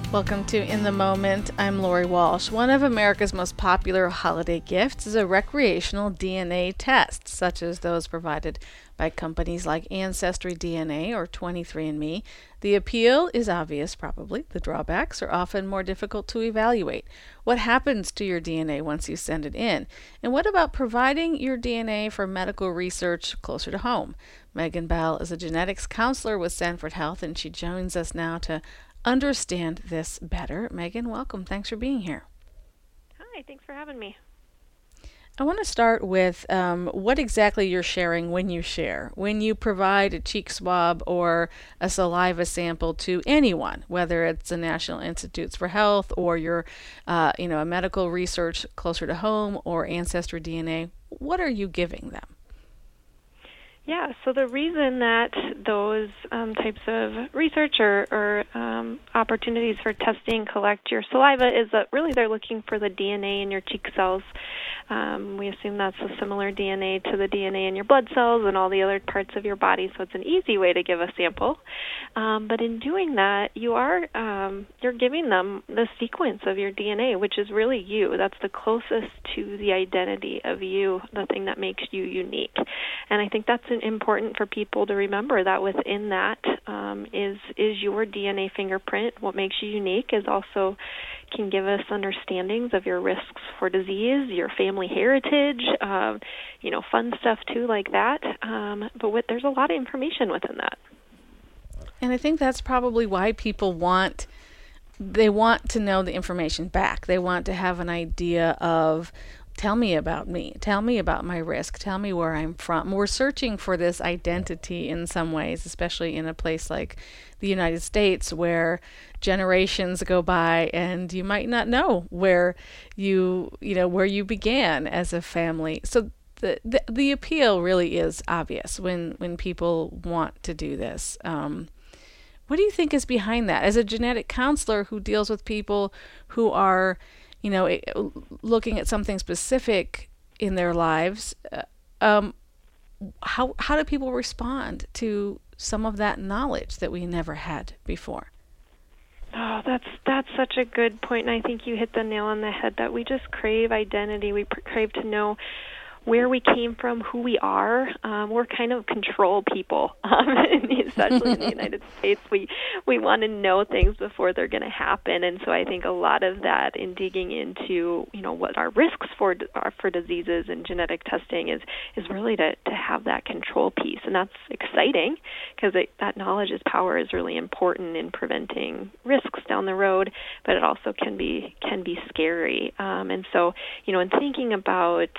Welcome to In the Moment. I'm Lori Walsh. One of America's most popular holiday gifts is a recreational DNA test, such as those provided by companies like Ancestry DNA or 23andMe. The appeal is obvious, probably. The drawbacks are often more difficult to evaluate. What happens to your DNA once you send it in? And what about providing your DNA for medical research closer to home? Megan Bell is a genetics counselor with Sanford Health, and she joins us now to understand this better. Megan, welcome. Thanks for being here. Hi, thanks for having me. I want to start with what exactly you're sharing when you share. When you provide a cheek swab or a saliva sample to anyone, whether it's the National Institutes for Health or your, a medical research closer to home or Ancestry DNA, what are you giving them? Yeah, so the reason that those types of research or opportunities for testing collect your saliva is that really they're looking for the DNA in your cheek cells. We assume that's a similar DNA to the DNA in your blood cells and all the other parts of your body, so it's an easy way to give a sample. But in doing that, you're giving them the sequence of your DNA, which is really you. That's the closest to the identity of you, the thing that makes you unique. And I think that's important for people to remember that within that is your DNA fingerprint. What makes you unique is also can give us understandings of your risks for disease, your family heritage, fun stuff too like that. But there's a lot of information within that. And I think that's probably why people want to know the information back. They want to have an idea of, tell me about me, tell me about my risk, tell me where I'm from. We're searching for this identity in some ways, especially in a place like the United States where generations go by and you might not know where you began as a family. So the appeal really is obvious when people want to do this. What do you think is behind that? As a genetic counselor who deals with people who are looking at something specific in their lives, how do people respond to some of that knowledge that we never had before? Oh, that's such a good point, and I think you hit the nail on the head that we just crave identity. We crave to know where we came from, who we are. We're kind of control people, especially in the United States. We want to know things before they're going to happen, and so I think a lot of that in digging into what our risks are for diseases and genetic testing is really to have that control piece, and that's exciting because that knowledge is power is really important in preventing risks down the road, but it also can be scary. And so in thinking about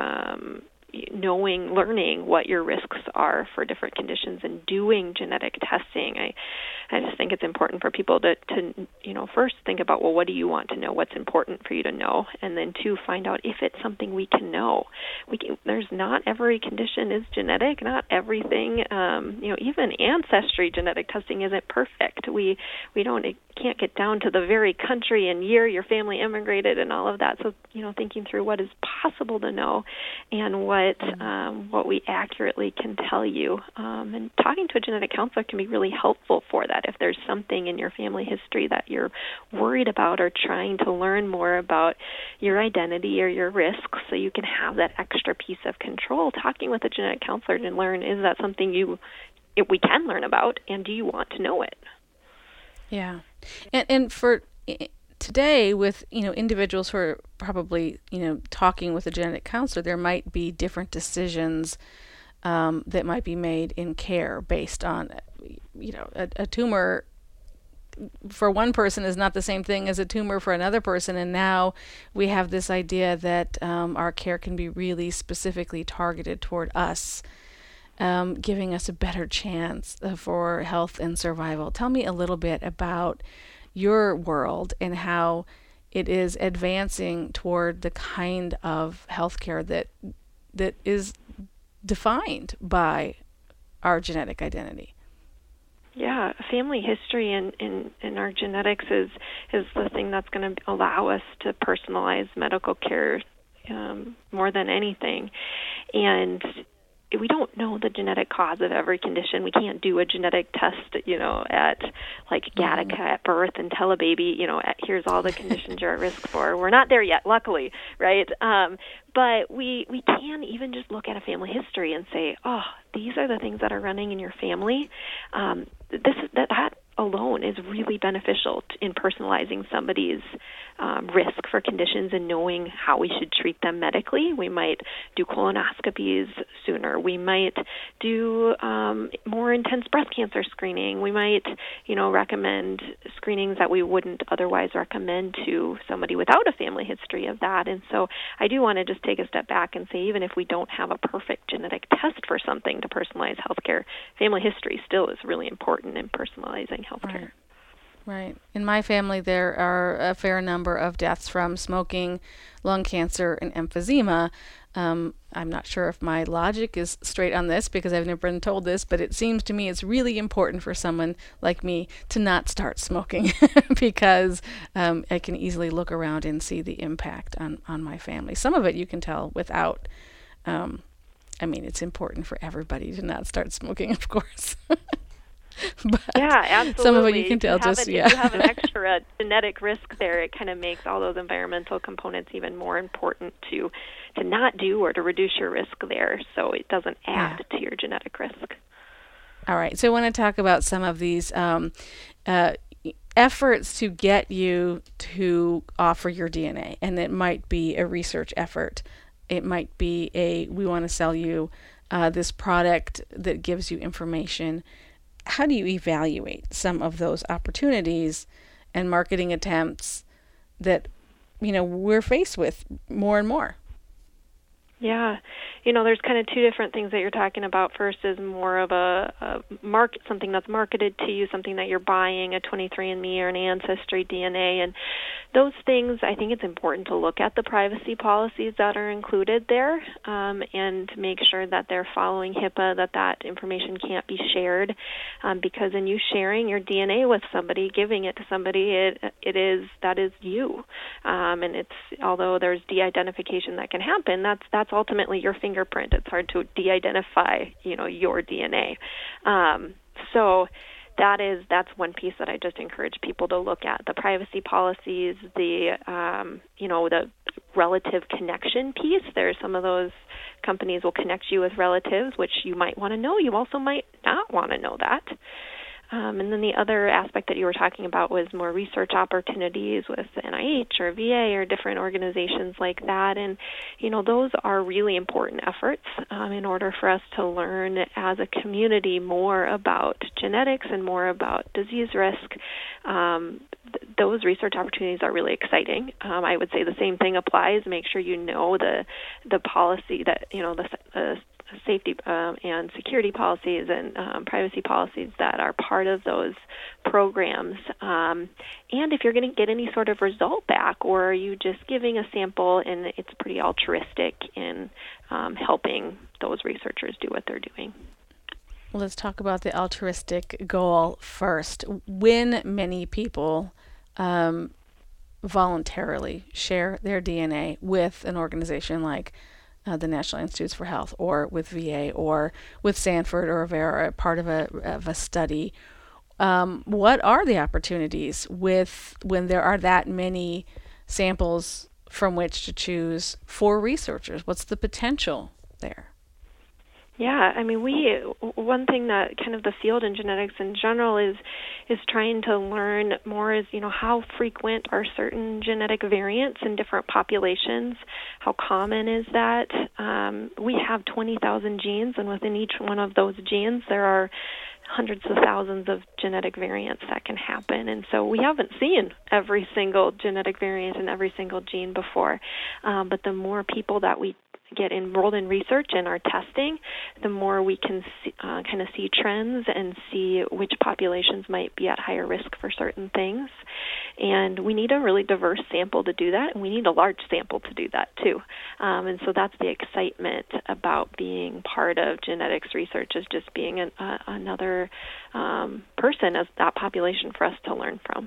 learning what your risks are for different conditions and doing genetic testing, I just think it's important for people to first think about, well, what do you want to know? What's important for you to know? And then to find out if it's something we can know. There's not every condition is genetic. Not everything, even ancestry genetic testing isn't perfect. It can't get down to the very country and year your family immigrated and all of that. So, thinking through what is possible to know and what we accurately can tell you. And talking to a genetic counselor can be really helpful for that. If there's something in your family history that you're worried about or trying to learn more about your identity or your risks so you can have that extra piece of control, talking with a genetic counselor to learn, is that something we can learn about, and do you want to know it? Yeah. And for today, with individuals who are probably talking with a genetic counselor, there might be different decisions that might be made in care based on a tumor for one person is not the same thing as a tumor for another person, and now we have this idea that our care can be really specifically targeted toward us, giving us a better chance for health and survival. Tell me a little bit about your world and how it is advancing toward the kind of healthcare that is defined by our genetic identity. Yeah, family history in our genetics is the thing that's going to allow us to personalize medical care more than anything. And we don't know the genetic cause of every condition. We can't do a genetic test, at like Gattaca at birth and tell a baby, here's all the conditions you're at risk for. We're not there yet, luckily, right? But we can even just look at a family history and say, oh, these are the things that are running in your family. That alone is really beneficial in personalizing somebody's risk for conditions and knowing how we should treat them medically. We might do colonoscopies sooner. We might do more intense breast cancer screening. We might, recommend screenings that we wouldn't otherwise recommend to somebody without a family history of that. And so I do want to just take a step back and say, even if we don't have a perfect genetic test for something to personalize healthcare, family history still is really important in personalizing healthcare. Right. In my family, there are a fair number of deaths from smoking, lung cancer, and emphysema. I'm not sure if my logic is straight on this because I've never been told this, but it seems to me it's really important for someone like me to not start smoking because I can easily look around and see the impact on my family. Some of it you can tell without. It's important for everybody to not start smoking, of course. But yeah, absolutely. Some of it you can tell If you have an extra genetic risk there, it kind of makes all those environmental components even more important to not do or to reduce your risk there, so it doesn't add to your genetic risk. All right. So I want to talk about some of these efforts to get you to offer your DNA, and it might be a research effort. It might be we want to sell you this product that gives you information. How do you evaluate some of those opportunities and marketing attempts that, we're faced with more and more? Yeah. There's kind of two different things that you're talking about. First is more of a something that's marketed to you, something that you're buying, a 23andMe or an Ancestry DNA. And those things, I think it's important to look at the privacy policies that are included there and make sure that they're following HIPAA, that information can't be shared. Because in you sharing your DNA with somebody, giving it to somebody, that is you. And it's, although there's de-identification that can happen, that's ultimately your fingerprint. It's hard to de-identify, your DNA. So that's one piece that I just encourage people to look at: the privacy policies, the relative connection piece. There's some of those companies will connect you with relatives, which you might want to know. You also might not want to know that. And then the other aspect that you were talking about was more research opportunities with NIH or VA or different organizations like that. And, those are really important efforts in order for us to learn as a community more about genetics and more about disease risk. Those research opportunities are really exciting. I would say the same thing applies. Make sure you know the policy that, the safety and security policies and privacy policies that are part of those programs. And if you're going to get any sort of result back, or are you just giving a sample and it's pretty altruistic in helping those researchers do what they're doing. Well, let's talk about the altruistic goal first. When many people voluntarily share their DNA with an organization like the National Institutes for Health, or with VA, or with Sanford or Vera, part of a study. What are the opportunities when there are that many samples from which to choose for researchers? What's the potential there? Yeah, one thing that kind of the field in genetics in general is trying to learn more is, how frequent are certain genetic variants in different populations? How common is that? We have 20,000 genes, and within each one of those genes there are hundreds of thousands of genetic variants that can happen. And so we haven't seen every single genetic variant in every single gene before. But the more people that we get enrolled in research and are testing, the more we can kind of see trends and see which populations might be at higher risk for certain things. And we need a really diverse sample to do that, and we need a large sample to do that too. And so that's the excitement about being part of genetics research, is just being another person as that population for us to learn from.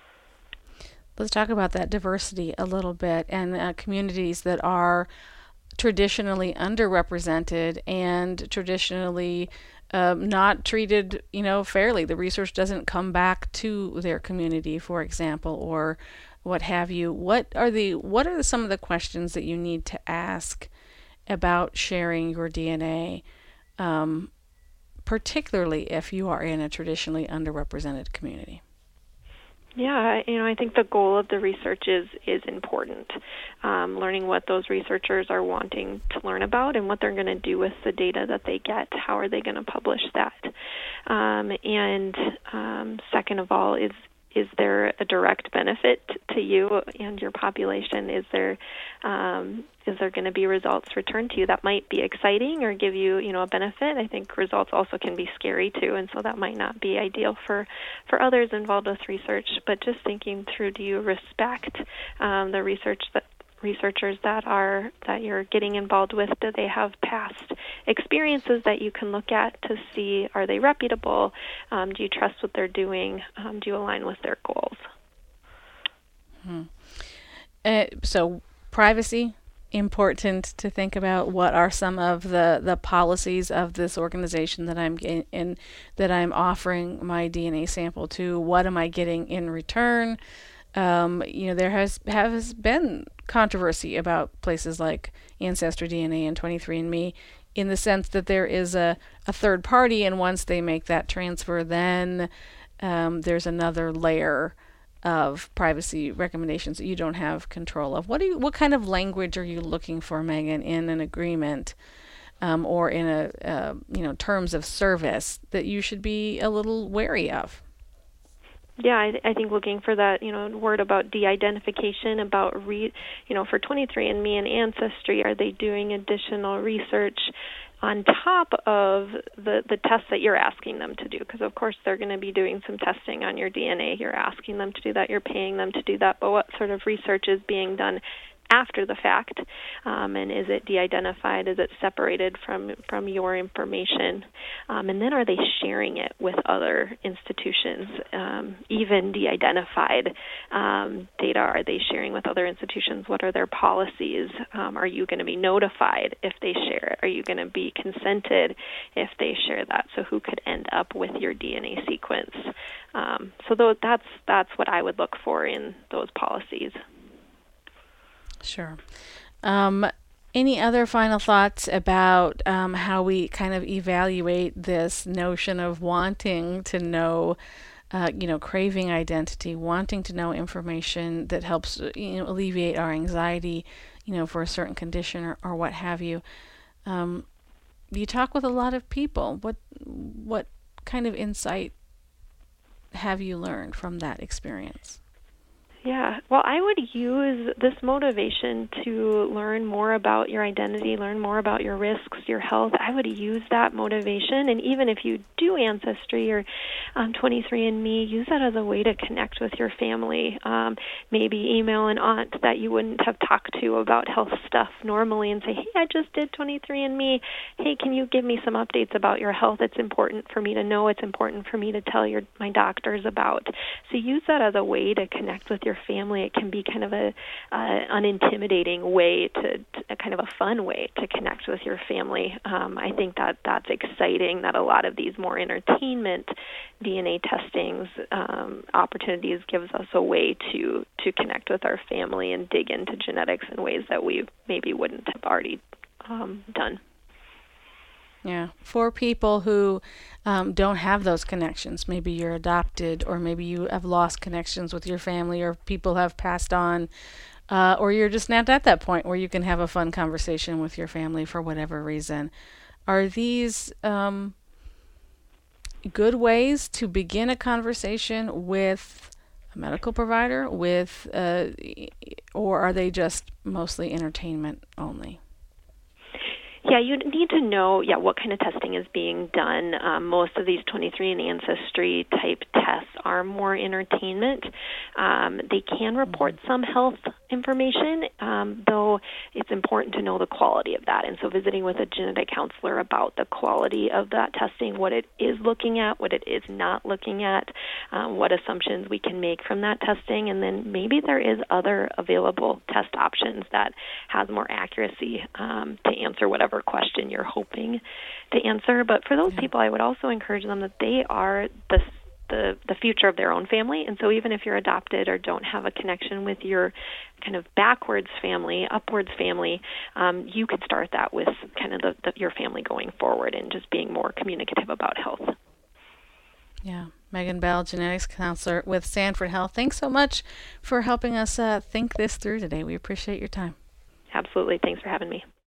Let's talk about that diversity a little bit, and communities that are traditionally underrepresented and traditionally not treated, fairly. The research doesn't come back to their community, for example, or what have you. What are some of the questions that you need to ask about sharing your DNA, particularly if you are in a traditionally underrepresented community? Yeah, I think the goal of the research is important. Learning what those researchers are wanting to learn about and what they're going to do with the data that they get. How are they going to publish that? And second of all, is there a direct benefit to you and your population? Is there going to be results returned to you that might be exciting or give you, a benefit? I think results also can be scary too, and so that might not be ideal for others involved with research. But just thinking through, do you respect the researchers that you're getting involved with? Do they have past experiences that you can look at to see, are they reputable? Do you trust what they're doing? Do you align with their goals? So privacy, important to think about. What are some of the policies of this organization that I'm in, that I'm offering my DNA sample to? What am I getting in return? There has been controversy about places like Ancestry DNA and 23andMe, in the sense that there is a third party, and once they make that transfer, then there's another layer of privacy recommendations that you don't have control of. What kind of language are you looking for, Megan, in an agreement or in a terms of service that you should be a little wary of? Yeah, I think looking for that, word about de-identification, about for 23andMe and Ancestry, are they doing additional research on top of the tests that you're asking them to do? Because, of course, they're going to be doing some testing on your DNA. You're asking them to do that. You're paying them to do that. But what sort of research is being done after the fact, and is it de-identified? Is it separated from your information? And then are they sharing it with other institutions? Even de-identified data, are they sharing with other institutions? What are their policies? Are you going to be notified if they share it? Are you going to be consented if they share that? So who could end up with your DNA sequence? That's what I would look for in those policies. Sure. Any other final thoughts about how we kind of evaluate this notion of wanting to know, craving identity, wanting to know information that helps, alleviate our anxiety, for a certain condition or what have you? You talk with a lot of people. What kind of insight have you learned from that experience? Yeah, well, I would use this motivation to learn more about your identity, learn more about your risks, your health. I would use that motivation, and even if you do Ancestry or 23andMe, use that as a way to connect with your family. Maybe email an aunt that you wouldn't have talked to about health stuff normally and say, hey, I just did 23andMe. Hey, can you give me some updates about your health? It's important for me to know. It's important for me to tell my doctors about. So use that as a way to connect with your family. It can be kind of a unintimidating way to kind of a fun way to connect with your family. I think that's exciting that a lot of these more entertainment DNA testings opportunities gives us a way to connect with our family and dig into genetics in ways that we maybe wouldn't have already done. Yeah, for people who don't have those connections, maybe you're adopted, or maybe you have lost connections with your family, or people have passed on, or you're just not at that point where you can have a fun conversation with your family for whatever reason. Are these good ways to begin a conversation with a medical provider, or are they just mostly entertainment only? Yeah, you need to know, what kind of testing is being done. Most of these 23andMe Ancestry type tests are more entertainment. They can report some health information, though it's important to know the quality of that. And so visiting with a genetic counselor about the quality of that testing, what it is looking at, what it is not looking at, what assumptions we can make from that testing, and then maybe there is other available test options that has more accuracy to answer whatever question you're hoping to answer. But for those people, I would also encourage them that they are the future of their own family. And so even if you're adopted or don't have a connection with your kind of backwards family, upwards family, you could start that with kind of your family going forward and just being more communicative about health. Yeah. Megan Bell, genetics counselor with Sanford Health. Thanks so much for helping us think this through today. We appreciate your time. Absolutely. Thanks for having me.